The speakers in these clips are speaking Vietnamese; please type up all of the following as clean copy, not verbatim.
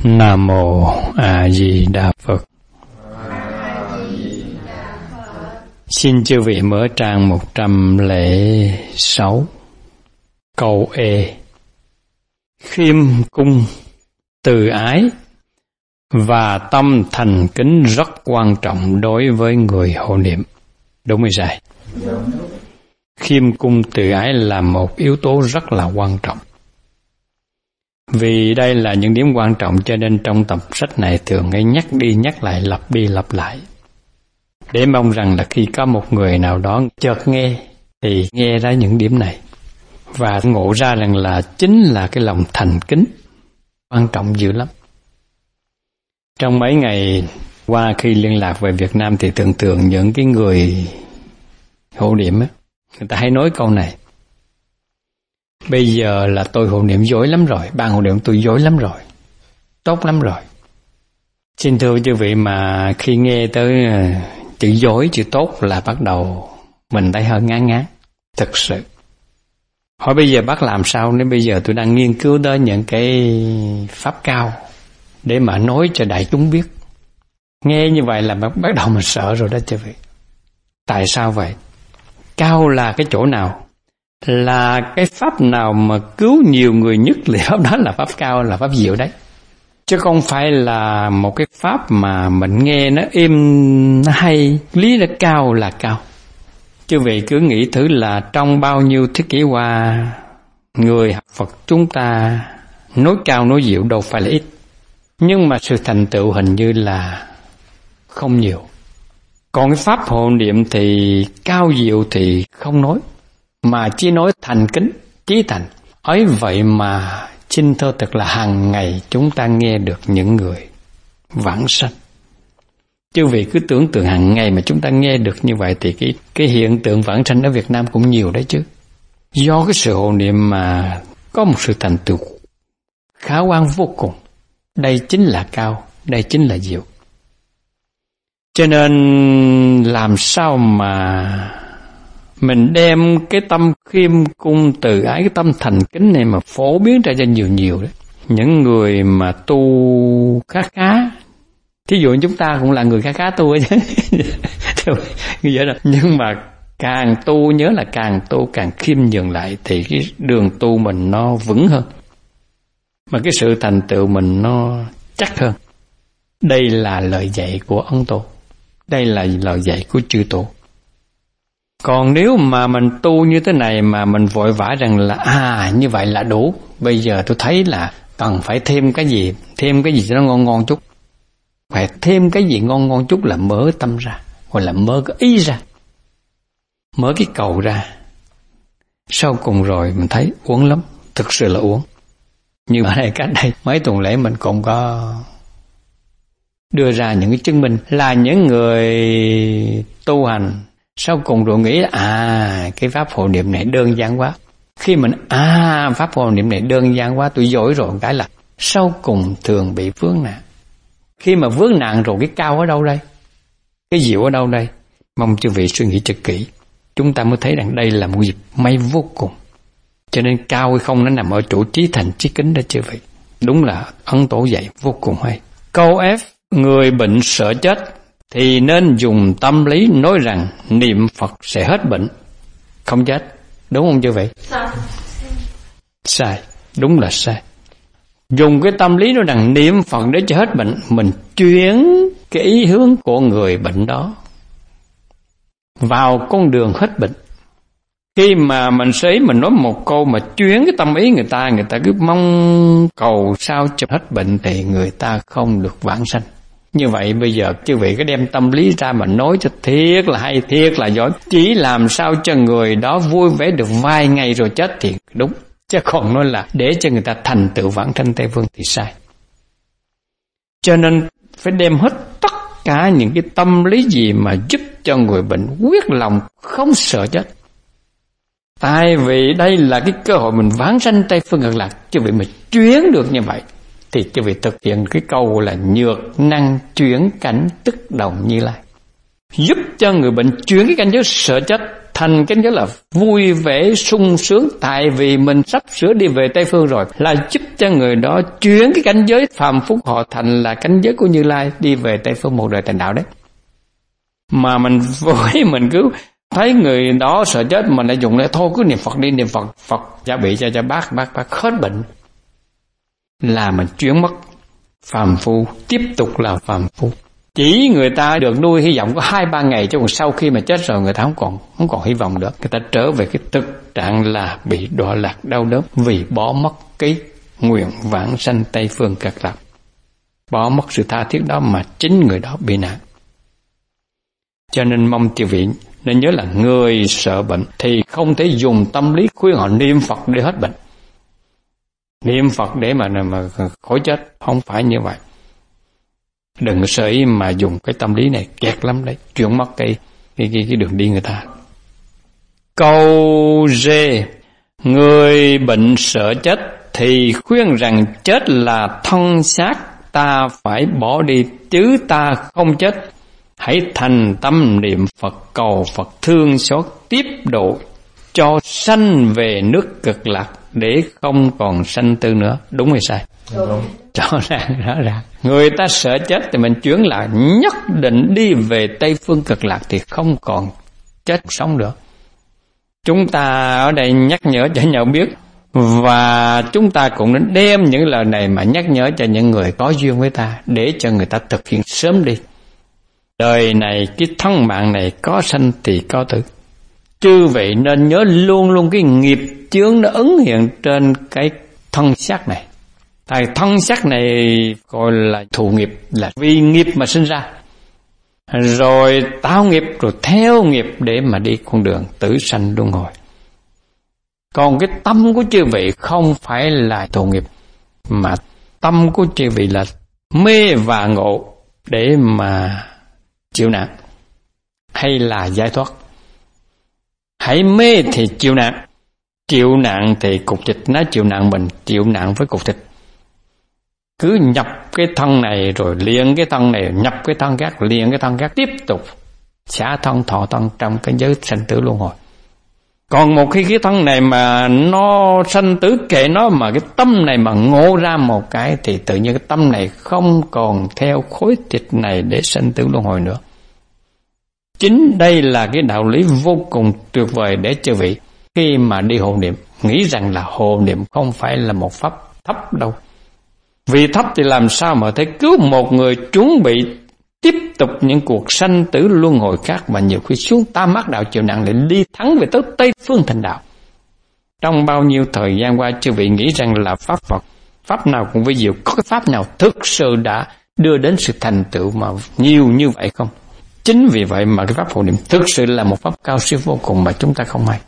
Nam Mô A Di Đà Phật. Xin chư vị mở trang 106, câu E. Khiêm cung, từ ái và tâm thành kính rất quan trọng đối với người hộ niệm. Đúng hay sai? Khiêm cung từ ái là một yếu tố rất là quan trọng. Vì đây là những điểm quan trọng cho nên trong tập sách này thường hay nhắc đi nhắc lại, lặp đi lặp lại. Để mong rằng là khi có một người nào đó chợt nghe thì nghe ra những điểm này và ngộ ra rằng là chính là cái lòng thành kính quan trọng dữ lắm. Trong mấy ngày qua khi liên lạc về Việt Nam thì thường những cái người hộ niệm á, người ta hay nói câu này: bây giờ là tôi hộ niệm dối lắm rồi, ban hộ niệm tôi dối lắm rồi, tốt lắm rồi. Xin thưa chư vị, mà khi nghe tới chữ dối, chữ tốt là bắt đầu mình thấy hơi ngán ngán. Thực sự hỏi bây giờ bác làm sao nếu bây giờ tôi đang nghiên cứu tới những cái pháp cao để mà nói cho đại chúng biết. Nghe như vậy là bắt đầu mình sợ rồi đó chư vị. Tại sao vậy? Cao là cái chỗ nào? Là cái pháp nào mà cứu nhiều người nhất thì pháp đó là pháp cao, là pháp diệu đấy. Chứ không phải là một cái pháp mà mình nghe nó êm, nó hay, lý nó cao là cao. Chư vị cứ nghĩ thử là trong bao nhiêu thế kỷ qua, người học Phật chúng ta nói cao nói diệu đâu phải là ít. Nhưng mà sự thành tựu hình như là không nhiều. Còn cái pháp hộ niệm thì cao diệu thì không nói, mà chỉ nói thành kính, chí thành. Ấy vậy mà xin thưa thật là hàng ngày chúng ta nghe được những người vãng sanh. Chư vị cứ tưởng tượng hàng ngày mà chúng ta nghe được như vậy thì cái hiện tượng vãng sanh ở Việt Nam cũng nhiều đấy chứ. Do cái sự hộ niệm mà có một sự thành tựu khả quan vô cùng. Đây chính là cao, đây chính là diệu. Cho nên làm sao mà mình đem cái tâm khiêm cung từ ái, cái tâm thành kính này mà phổ biến ra cho nhiều đấy. Những người mà tu khá, thí dụ chúng ta cũng là người khá tu ấy chứ. Như vậy đó. Nhưng mà càng tu, nhớ là càng tu càng khiêm nhường lại thì cái đường tu mình nó vững hơn. Mà cái sự thành tựu mình nó chắc hơn. Đây là lời dạy của ông Tổ. Đây là lời dạy của chư Tổ. Còn nếu mà mình tu như thế này mà mình vội vã rằng là như vậy là đủ, bây giờ tôi thấy là cần phải thêm cái gì cho nó ngon chút. Phải thêm cái gì ngon chút là mở tâm ra, hoặc là mở cái ý ra, mở cái cầu ra. Sau cùng rồi mình thấy uổng lắm, thực sự là uổng. Như ở đây cách đây mấy tuần lễ mình cũng có đưa ra những cái chứng minh là những người tu hành sau cùng rồi nghĩ cái pháp hộ niệm này đơn giản quá. Khi mình pháp hộ niệm này đơn giản quá, tôi giỏi rồi, cái là sau cùng thường bị vướng nạn. Khi mà vướng nạn rồi cái cao ở đâu đây? Cái diệu ở đâu đây? Mong chư vị suy nghĩ thật kỹ, chúng ta mới thấy rằng đây là một dịp may vô cùng. Cho nên cao hay không nó nằm ở chỗ trí thành trí kính đó chư vị. Đúng là Ấn Tổ dạy vô cùng hay. Câu F: người bệnh sợ chết thì nên dùng tâm lý nói rằng niệm Phật sẽ hết bệnh, không chết. Đúng không chư vị? Sai. Đúng là sai. Dùng cái tâm lý nói rằng niệm Phật để cho hết bệnh, mình chuyển cái ý hướng của người bệnh đó vào con đường hết bệnh. Khi mà mình sấy mình nói một câu mà chuyển cái tâm ý người ta cứ mong cầu sao cho hết bệnh thì người ta không được vãng sanh. Như vậy bây giờ chư vị cứ đem tâm lý ra mà nói cho thiệt là hay, thiệt là giỏi. Chỉ làm sao cho người đó vui vẻ được vài ngày rồi chết thì đúng. Chứ còn nói là để cho người ta thành tựu vãng sanh Tây Phương thì sai. Cho nên phải đem hết tất cả những cái tâm lý gì mà giúp cho người bệnh quyết lòng không sợ chết. Tại vì đây là cái cơ hội mình vãng sanh Tây Phương Cực Lạc. Chứ vì mình chuyển được như vậy thì chứ vì thực hiện cái câu là nhược năng chuyển cảnh tức đồng Như Lai, giúp cho người bệnh chuyển cái cảnh giới sợ chết thành cái nghĩa là vui vẻ sung sướng, tại vì mình sắp sửa đi về Tây Phương rồi, là giúp cho người đó chuyển cái cảnh giới phàm phúc họ thành là cảnh giới của Như Lai, đi về Tây Phương một đời thành đạo đấy. Mà mình với mình cứ thấy người đó sợ chết, mình lại dùng lại thôi cứ niệm Phật đi, niệm Phật, Phật gia bị cho bác hết bệnh, là mình chuyển mất phàm phu, tiếp tục là phàm phu. Chỉ người ta được nuôi hy vọng có 2-3 ngày, chứ còn sau khi mà chết rồi người ta không còn hy vọng nữa. Người ta trở về cái thực trạng là bị đọa lạc đau đớn vì bỏ mất cái nguyện vãng sanh Tây Phương Cực Lạc. Bỏ mất sự tha thiết đó mà chính người đó bị nạn. Cho nên mong chư vị nên nhớ là người sợ bệnh thì không thể dùng tâm lý khuyên họ niệm Phật để hết bệnh. Niệm Phật để mà khỏi chết, không phải như vậy. Đừng sở ý mà dùng cái tâm lý này, kẹt lắm đấy, chuyển mất cái đường đi người ta. Câu D. Người bệnh sợ chết thì khuyên rằng chết là thân xác, ta phải bỏ đi chứ ta không chết. Hãy thành tâm niệm Phật, cầu Phật thương xót tiếp độ cho sanh về nước Cực Lạc để không còn sanh tử nữa. Đúng hay sai? Đúng. Rõ ràng. Người ta sợ chết thì mình chuyển lại, nhất định đi về Tây Phương Cực Lạc thì không còn chết sống nữa. Chúng ta ở đây nhắc nhở cho nhau biết, và chúng ta cũng nên đem những lời này mà nhắc nhở cho những người có duyên với ta, để cho người ta thực hiện sớm đi. Đời này, cái thân mạng này có sanh thì có tử. Chư vị nên nhớ luôn luôn cái nghiệp chướng nó ứng hiện trên cái thân xác này. Tại thân xác này gọi là thụ nghiệp, là vì nghiệp mà sinh ra. Rồi tạo nghiệp, rồi theo nghiệp để mà đi con đường tử sanh luân hồi. Còn cái tâm của chư vị không phải là thụ nghiệp, mà tâm của chư vị là mê và ngộ để mà chịu nạn hay là giải thoát. Hãy mê thì chịu nạn thì cục thịt, nó chịu nạn mình, chịu nạn với cục thịt. Cứ nhập cái thân này rồi liền cái thân này, nhập cái thân khác, liền cái thân khác, tiếp tục xả thân thọ thân trong cái giới sanh tử luân hồi. Còn một khi cái thân này mà nó sanh tử kệ nó, mà cái tâm này mà ngộ ra một cái thì tự nhiên cái tâm này không còn theo khối thịt này để sanh tử luân hồi nữa. Chính đây là cái đạo lý vô cùng tuyệt vời để chư vị khi mà đi hộ niệm nghĩ rằng là hộ niệm không phải là một pháp thấp đâu. Vì thấp thì làm sao mà thể cứu một người chuẩn bị tiếp tục những cuộc sanh tử luân hồi khác, mà nhiều khi xuống tam ác đạo chịu nạn lại đi thắng về tới Tây Phương thành đạo. Trong bao nhiêu thời gian qua chư vị nghĩ rằng là pháp Phật, pháp nào cũng vi diệu, có cái pháp nào thực sự đã đưa đến sự thành tựu mà nhiều như vậy không? Chính vì vậy mà cái pháp hộ niệm thực sự là một pháp cao siêu vô cùng mà chúng ta không hay.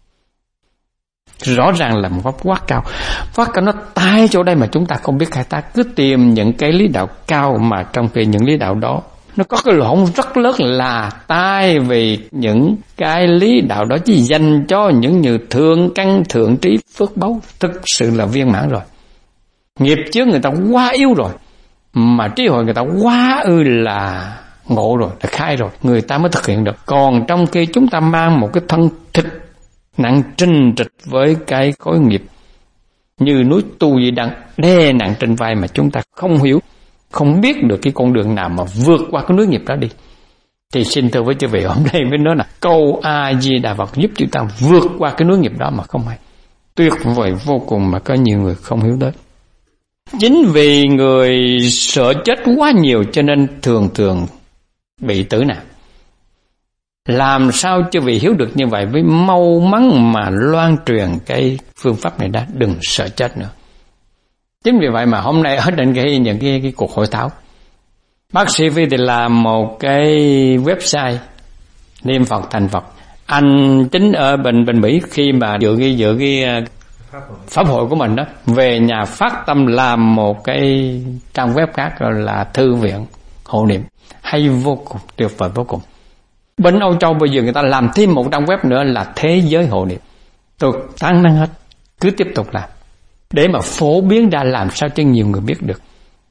Rõ ràng là một pháp quá cao. Pháp cao nó tại chỗ đây mà chúng ta không biết khai thác, cứ tìm những cái lý đạo cao, mà trong khi những lý đạo đó nó có cái lỗ hổng rất lớn là tai, vì những cái lý đạo đó chỉ dành cho những như thượng căn thượng trí phước báu thực sự là viên mãn rồi. Nghiệp chướng người ta quá yếu rồi, mà trí hội người ta quá là ngộ rồi, là khai rồi, người ta mới thực hiện được. Còn trong khi chúng ta mang một cái thân thịt nặng trinh trịch với cái khối nghiệp như núi tu di đăng đè nặng trên vai, mà chúng ta không hiểu, không biết được cái con đường nào mà vượt qua cái núi nghiệp đó đi, thì xin thưa với chư vị, hôm nay mới nói là câu A Di Đà Phật giúp chúng ta vượt qua cái núi nghiệp đó mà không hay. Tuyệt vời vô cùng mà có nhiều người không hiểu tới. Chính vì người sợ chết quá nhiều cho nên thường thường bị tử nạn. Làm sao cho vị hiểu được như vậy với mau mắn mà loan truyền cái phương pháp này đã, đừng sợ chết nữa. Chính vì vậy mà hôm nay ở trên những cái cuộc hội thảo, bác sĩ Phi thì làm một cái website niệm Phật thành Phật. Anh chính ở bên Mỹ khi mà dự cái pháp hội của mình đó, về nhà phát tâm làm một cái trang web khác gọi là Thư viện hộ niệm, hay vô cùng, tuyệt vời vô cùng. Bên Âu Châu bây giờ người ta làm thêm một trang web nữa là Thế giới hộ niệm. Tôi tán năng hết, cứ tiếp tục làm để mà phổ biến ra làm sao cho nhiều người biết được.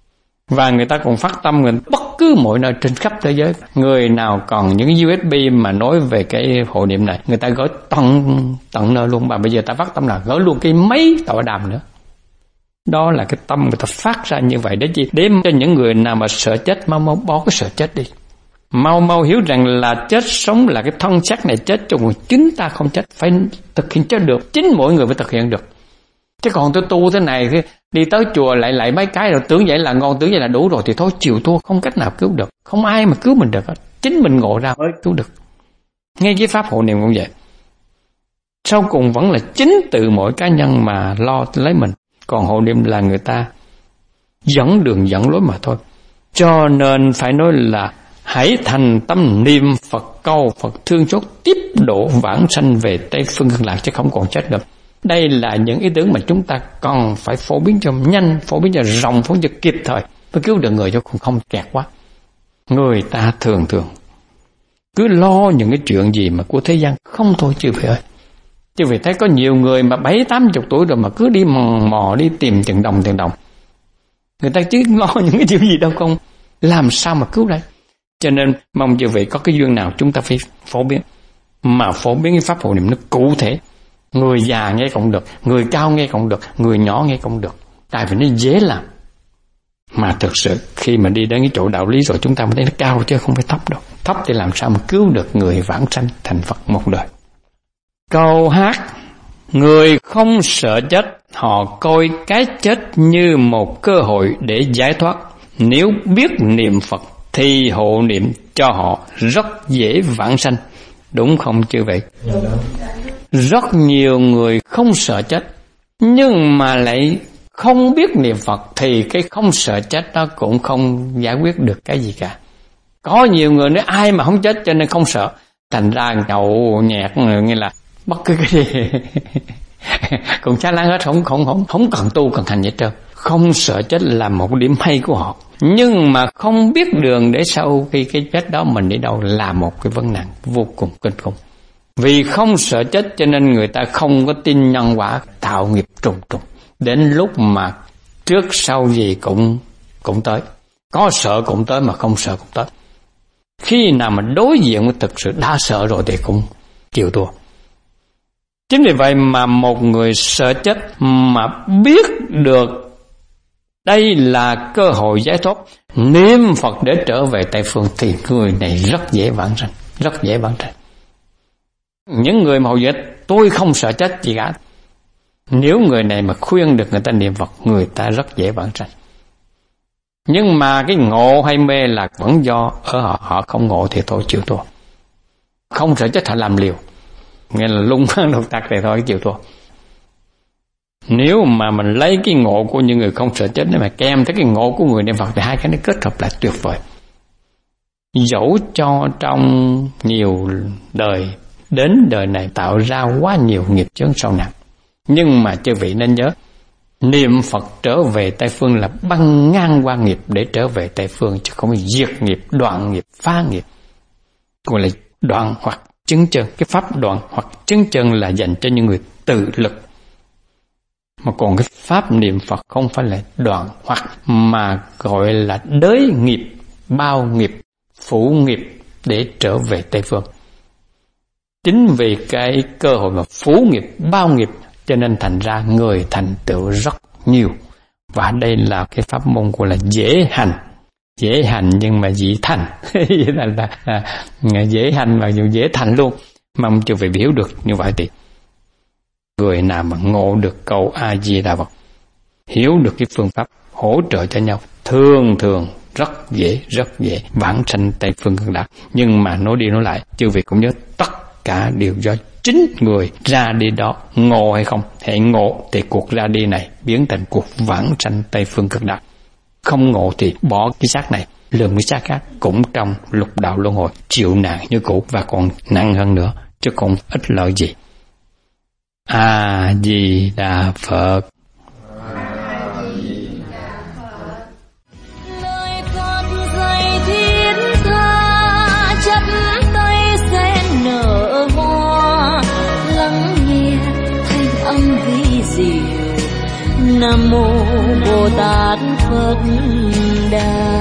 Và người ta còn phát tâm, người bất cứ mọi nơi trên khắp thế giới, người nào còn những USB mà nói về cái hội niệm này, người ta gửi tận nơi luôn. Và bây giờ ta phát tâm là gửi luôn cái mấy tọa đàm nữa. Đó là cái tâm người ta phát ra như vậy để chi? Để cho những người nào mà sợ chết mau bỏ cái sợ chết đi. Mau hiểu rằng là chết sống là cái thân xác này chết, cho người chính ta không chết, phải thực hiện chết được, chính mỗi người phải thực hiện được. Chứ còn tôi tu thế này, đi tới chùa lại mấy cái rồi tưởng vậy là ngon, tưởng vậy là đủ rồi thì thôi chịu thua, không cách nào cứu được, không ai mà cứu mình được hết, chính mình ngộ ra mới cứu được. Ngay cái pháp hộ niệm cũng vậy, sau cùng vẫn là chính từ mỗi cá nhân mà lo lấy mình, còn hộ niệm là người ta dẫn đường dẫn lối mà thôi. Cho nên phải nói là hãy thành tâm niệm Phật, câu Phật thương xót, tiếp độ vãng sanh về Tây Phương Cực Lạc chứ không còn chết được. Đây là những ý tưởng mà chúng ta còn phải phổ biến cho nhanh, phổ biến cho rộng, phổ biến cho kịp thời, mới cứu được người cho không kẹt quá. Người ta thường cứ lo những cái chuyện gì mà của thế gian không thôi chư vị ơi. Chư vị thấy có nhiều người mà 70-80 tuổi rồi mà cứ đi mò đi tìm tiền đồng. Người ta chứ lo những cái chuyện gì đâu không, làm sao mà cứu đây. Cho nên mong chư vị có cái duyên nào chúng ta phải phổ biến, mà phổ biến cái pháp hộ niệm nó cụ thể. Người già nghe cũng được, người cao nghe cũng được, người nhỏ nghe cũng được. Tại vì nó dễ làm. Mà thực sự khi mà đi đến cái chỗ đạo lý rồi chúng ta mới thấy nó cao chứ không phải thấp đâu. Thấp thì làm sao mà cứu được người vãng sanh thành Phật một đời. Câu hát: người không sợ chết, họ coi cái chết như một cơ hội để giải thoát. Nếu biết niệm Phật thì hộ niệm cho họ rất dễ vãng sanh. Đúng không chư vị? Rất nhiều người không sợ chết, nhưng mà lại không biết niệm Phật thì cái không sợ chết đó cũng không giải quyết được cái gì cả. Có nhiều người nói ai mà không chết cho nên không sợ, thành ra nhậu nhẹt như là bất cứ cái gì cũng chán láng hết, không cần tu cần hành gì hết trơn. Không sợ chết là một điểm hay của họ, nhưng mà không biết đường để sau khi cái chết đó mình đi đâu là một cái vấn nạn vô cùng kinh khủng. Vì không sợ chết cho nên người ta không có tin nhân quả, tạo nghiệp trùng. Đến lúc mà trước sau gì cũng tới. Có sợ cũng tới, mà không sợ cũng tới. Khi nào mà đối diện với thực sự đã sợ rồi thì cũng chịu thua. Chính vì vậy mà một người sợ chết mà biết được đây là cơ hội giải thoát, niệm Phật để trở về Tây Phương thì người này rất dễ vãng sanh, rất dễ vãng sanh. Những người mà hồi giờ tôi không sợ chết gì cả, nếu người này mà khuyên được người ta niệm Phật, người ta rất dễ vãng sanh. Nhưng mà cái ngộ hay mê là vẫn do ở họ không ngộ thì thôi chịu thua. Không sợ chết họ làm liều, nghe là lung phán độc tặc thì thôi chịu thua. Nếu mà mình lấy cái ngộ của những người không sợ chết để mà kèm tới cái ngộ của người niệm Phật thì hai cái nó kết hợp lại tuyệt vời. Dẫu cho trong nhiều đời, đến đời này tạo ra quá nhiều nghiệp chướng sâu nặng, nhưng mà chư vị nên nhớ, niệm Phật trở về Tây Phương là băng ngang qua nghiệp để trở về Tây Phương, chứ không phải diệt nghiệp, đoạn nghiệp, phá nghiệp. Gọi là đoạn hoặc chứng chân. Cái pháp đoạn hoặc chứng chân là dành cho những người tự lực, mà còn cái pháp niệm Phật không phải là đoạn hoặc, mà gọi là đới nghiệp, bao nghiệp, phủ nghiệp để trở về Tây Phương. Chính vì cái cơ hội mà phủ nghiệp, bao nghiệp cho nên thành ra người thành tựu rất nhiều. Và đây là cái pháp môn gọi là dễ hành nhưng mà dị thành. Dễ hành và dễ thành luôn. Mong chư vị hiểu được như vậy thì người nào mà ngộ được câu A Di Đà Phật, hiểu được cái phương pháp hỗ trợ cho nhau, thường rất dễ vãng sanh Tây Phương Cực Lạc. Nhưng mà nói đi nói lại, chư vị cũng nhớ tất cả đều do chính người ra đi đó ngộ hay không. Hãy ngộ thì cuộc ra đi này biến thành cuộc vãng sanh Tây Phương Cực Lạc. Không ngộ thì bỏ cái xác này, lượm cái xác khác, cũng trong lục đạo luân hồi chịu nạn như cũ và còn nặng hơn nữa, chứ còn ít lợi gì. A Di Đà Phật. Lời con dạy thiết tha, chắp tay sen nở hoa, lắng nghe thanh âm vi diệu. Nam mô Bồ Tát Phật đà.